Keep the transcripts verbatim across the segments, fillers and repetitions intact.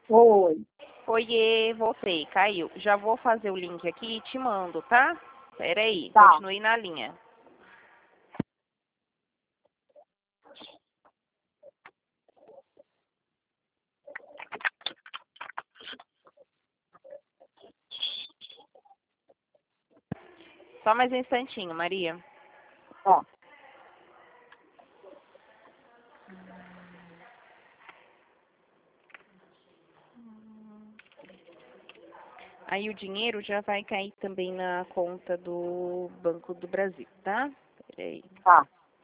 Oi. Oiê, voltei, caiu. Já vou fazer o link aqui e te mando, tá? Pera aí, Tá. continue na linha. Só mais um instantinho, Maria. Ó. Aí o dinheiro já vai cair também na conta do Banco do Brasil, tá? Peraí. Tá.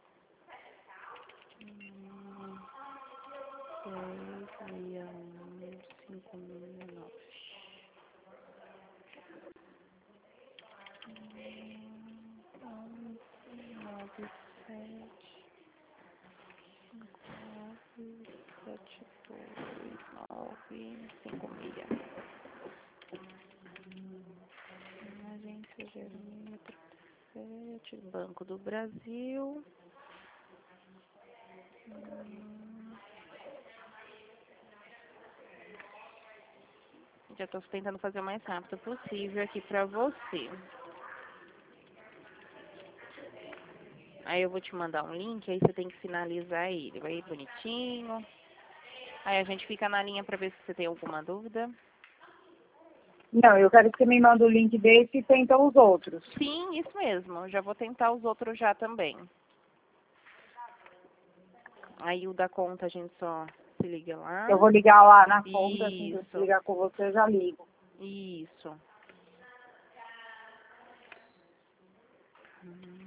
Seis, seis, um, cinco, nove. Nove, sete, nove, sete, dois, nove, cinco, meia. Agência Jerônimo sete, Banco do Brasil. Hum. Já estou tentando fazer o mais rápido possível aqui para você. Aí eu vou te mandar um link, aí você tem que finalizar ele. Vai bonitinho. Aí a gente fica na linha para ver se você tem alguma dúvida. Não, eu quero que você me mande o link desse e tenta os outros. Sim, isso mesmo. Já vou tentar os outros já também. Aí o da conta a gente só se liga lá. Eu vou ligar lá na conta, assim que eu Isso. ligar com você, eu já ligo. Isso. Hum.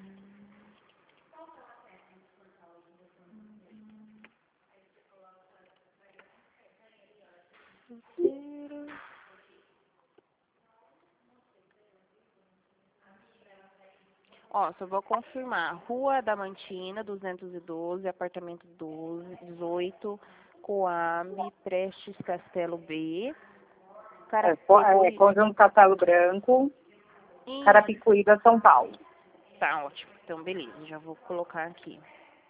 Ó, só vou confirmar. Rua Adamantina, duzentos e doze, apartamento doze, dezoito, Coab, Prestes Castelo B. É, co- é, Carapicuí. Conjunto Castelo Branco, Ih, Carapicuíba, São Paulo. tá ótimo. Então, beleza. Já vou colocar aqui.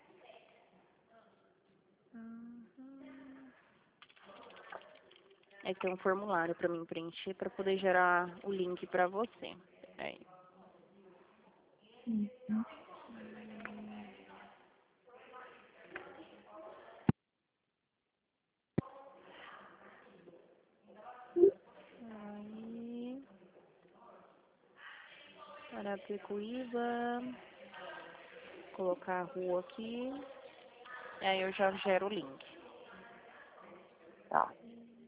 Aí tem um formulário para mim preencher para poder gerar o link para você. Aí. Aí. Carapicuíba. Colocar a rua aqui. E aí eu já gero o link. Tá.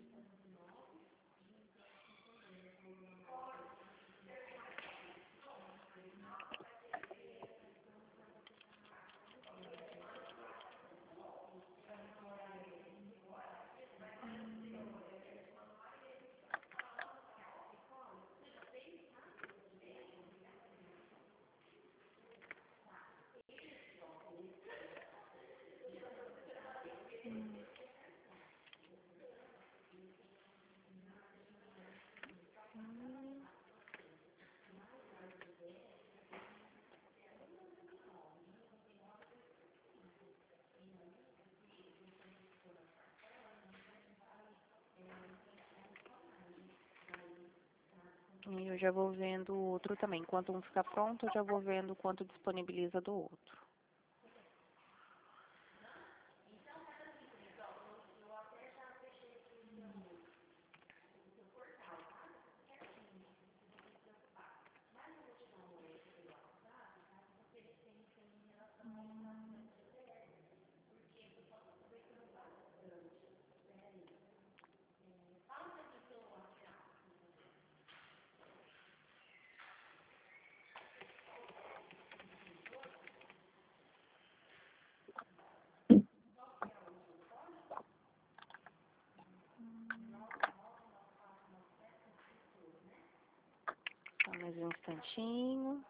E eu já vou vendo o outro também. Enquanto um ficar pronto, eu já vou vendo quanto disponibiliza do outro. Só mais um instantinho.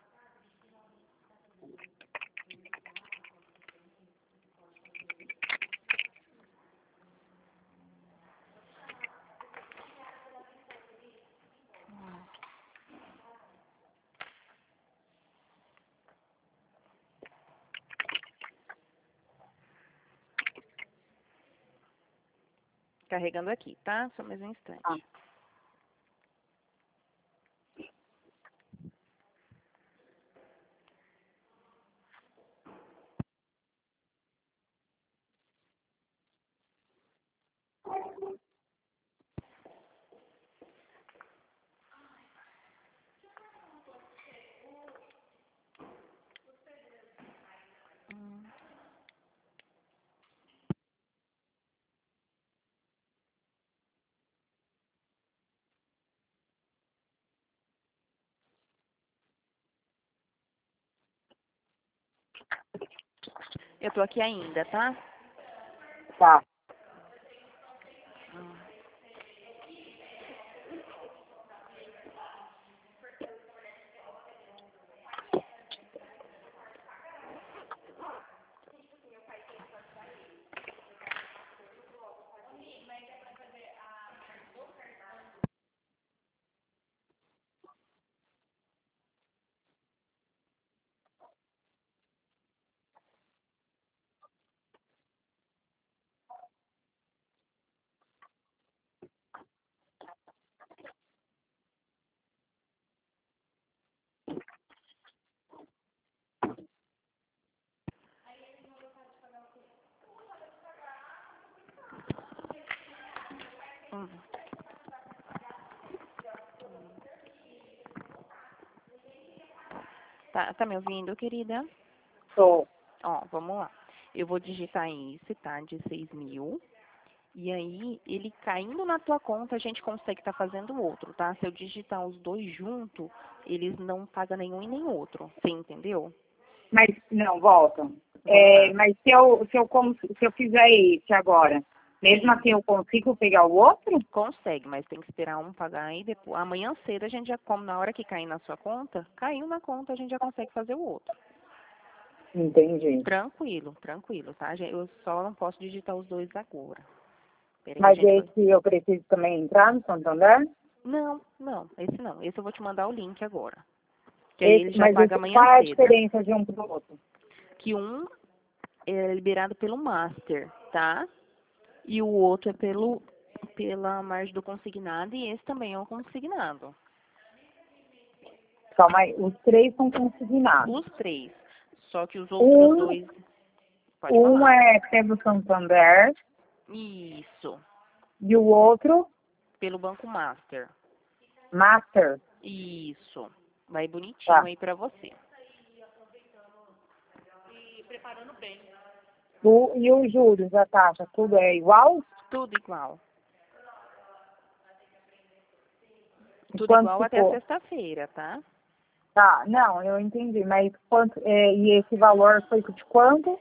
Carregando aqui, tá? Só mais um instante. Ah. Eu tô aqui ainda, tá? Tá. Hum. Tá, tá me ouvindo, querida? Tô. Ó, vamos lá. Eu vou digitar esse, tá? De seis mil. E aí, ele caindo na tua conta, a gente consegue estar fazendo o outro, tá? Se eu digitar os dois juntos, eles não pagam nenhum e nem outro. Você entendeu? Mas, não, volta. Vamos É, lá. mas se eu, se, eu, cons- se eu fizer esse agora, mesmo Sim. assim eu consigo pegar o outro? Consegue, mas tem que esperar um pagar aí. Depois, amanhã cedo a gente já, como na hora que cair na sua conta, caiu na conta, a gente já consegue fazer o outro. Entendi. Tranquilo, tranquilo, tá? Gente? Eu só não posso digitar os dois agora. Peraí que a Mas gente vai... esse eu preciso também entrar no Santander? Não, não, esse não. Esse eu vou te mandar o link agora. Que aí ele Esse, já mas paga esse, amanhã qual é a cedo. diferença de um pro outro? Que um é liberado pelo Master, tá? E o outro é pelo pela margem do consignado e esse também é um consignado. Calma aí, os três são consignados. Os três. Só que os outros Um, dois, pode um falar. é pelo Santander Isso, e o outro, pelo Banco Master. Master. Isso. Vai bonitinho Tá. aí pra você. O, e os juros, a taxa, tudo é igual? Tudo igual. E Tudo quanto igual até ficou? sexta-feira, tá? Tá, não, eu entendi, mas quanto, é, e esse valor foi de quanto?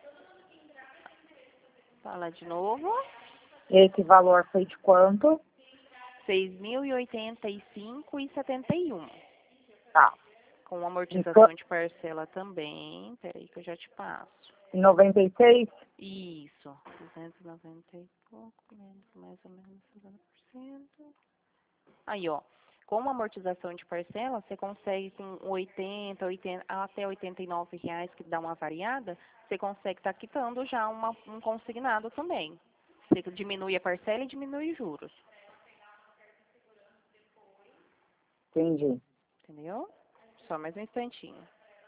Fala de novo. Esse valor foi de quanto? seis mil e oitenta e cinco e setenta e um. Tá. Com E qua- amortização de parcela também. Peraí que eu já te passo. noventa e seis? Isso. duzentos e noventa e pouco, menos mais ou menos sessenta por cento. Aí, ó. Com uma amortização de parcela, você consegue com oitenta, oitenta, até oitenta e nove reais, que dá uma variada, você consegue estar quitando já uma, um consignado também. Você diminui a parcela e diminui os juros. Entendi. Entendeu? Só mais um instantinho.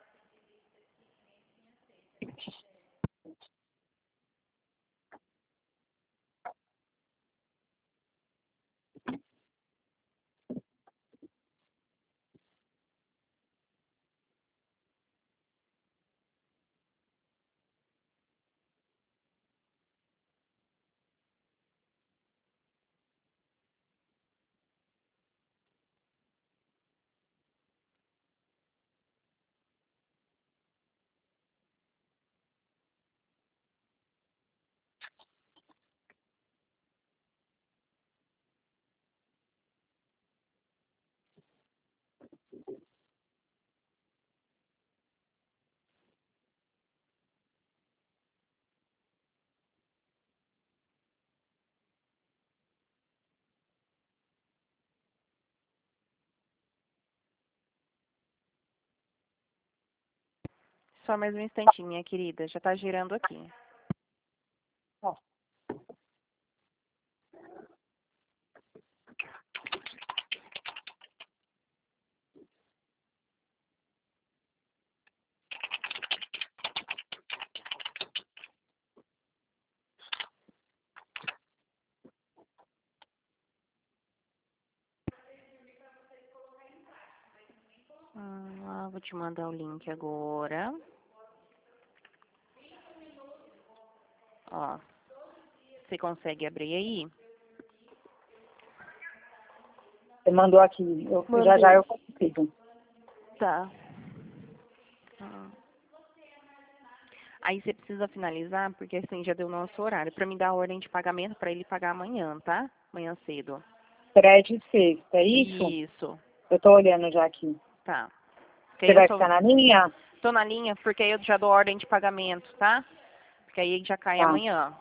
Só mais um instantinho, minha querida. Já tá girando aqui. Ó. te mandar o link agora. Ó, você consegue abrir aí? Você mandou aqui. Eu, já Mandei. já eu consigo. Tá. Ah. Aí você precisa finalizar, porque assim já deu o nosso horário, pra me dar a ordem de pagamento pra ele pagar amanhã, tá? Amanhã cedo. Crédito sexta, é isso? Isso. Eu tô olhando já aqui. Tá. Porque Você aí eu vai só ficar na linha? tô na linha, porque aí eu já dou ordem de pagamento, tá? Porque aí já cai Tá. amanhã.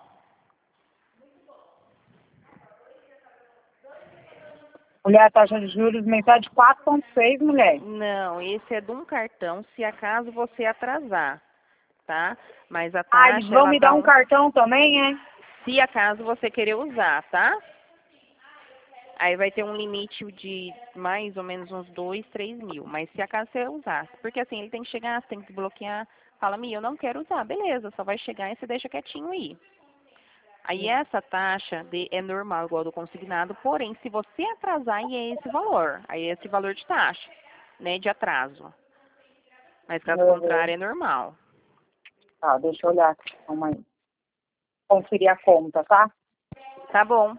Mulher, a taxa de juros mensal de quatro vírgula seis, mulher. Não, esse é de um cartão, se acaso você atrasar, tá? Mas a Ah, eles taxa, vão ela me tá dar um um... cartão também, é? Se acaso você querer usar, tá? Aí vai ter um limite de mais ou menos uns dois, três mil. Mas se acaso você usar. Porque assim, ele tem que chegar, você tem que bloquear. Fala, Mi, eu não quero usar. Beleza, só vai chegar e você deixa quietinho aí. Aí essa taxa de, é normal, igual do consignado. Porém, se você atrasar, aí é esse valor. Aí é esse valor de taxa, né, de atraso. Mas caso Uhum. contrário, é normal. Tá, deixa eu olhar aqui. Calma aí. Conferir a conta, tá? Tá bom.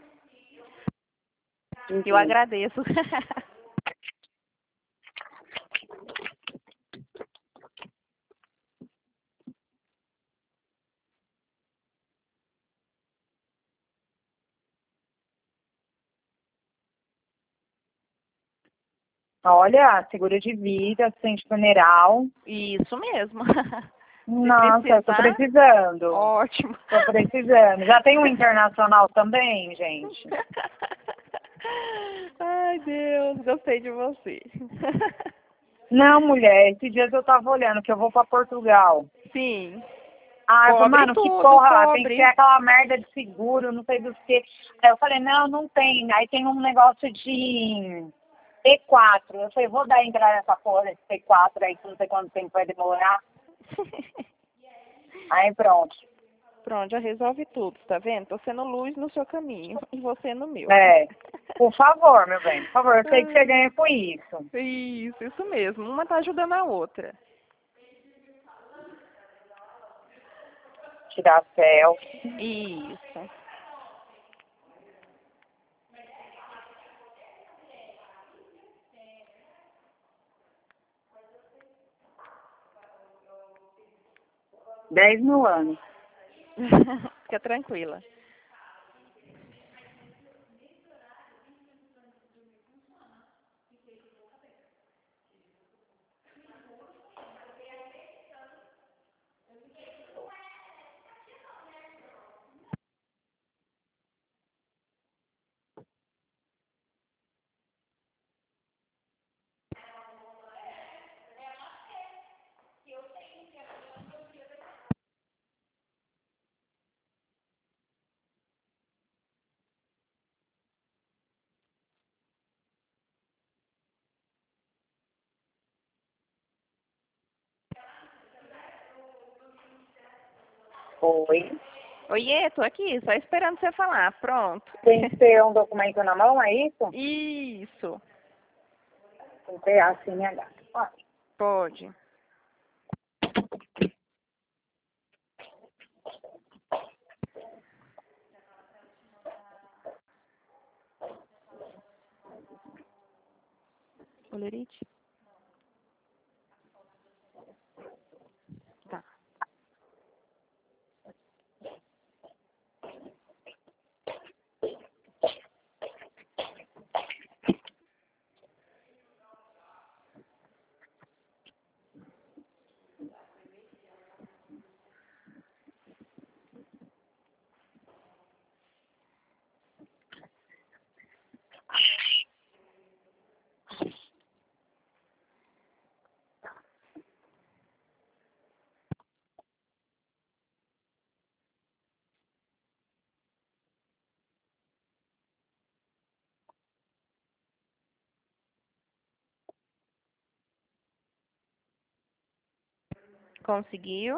Eu Uhum. agradeço. Olha, seguro de vida, assistente funeral. Isso mesmo. Se Nossa, eu tô precisar, precisando. ótimo. Tô precisando. Já tem um internacional também, gente? Ai, Deus, gostei de você. Não, mulher, esses dias eu tava olhando que eu vou pra Portugal. Sim, Ah, eu falei, cobre mano, que tudo, porra, tem que ter cobre. aquela merda de seguro, não sei do que. Aí eu falei, não, não tem. Aí tem um negócio de T quatro. Eu falei, vou dar entrar nessa porra desse T quatro aí, que não sei quanto tempo vai demorar. Aí pronto. Pronto, já resolve tudo, tá vendo? Tô sendo luz no seu caminho e você no meu. É, por favor, meu bem, por favor, eu sei que você Ai, ganha com isso. isso, isso mesmo. Uma tá ajudando a outra. Tirar selfie. Isso. Dez mil anos. Fica tranquila. Oi. Oiê, tô aqui, só esperando você falar. Pronto. Tem que ter um documento na mão, é isso? Isso. Tem que ter a C N H. Ah, Pode. Olerite? Tá. Conseguiu?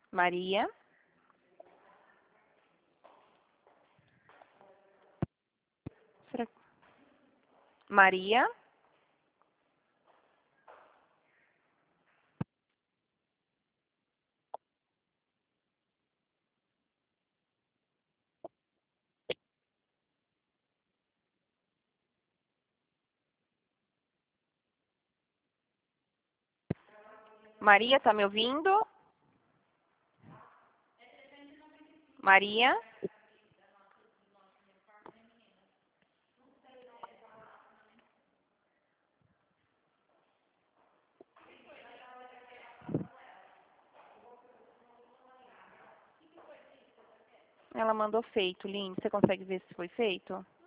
Maria. Será que... Maria. Maria, tá me ouvindo? Maria? Ela mandou feito, Linde. Você consegue ver se foi feito?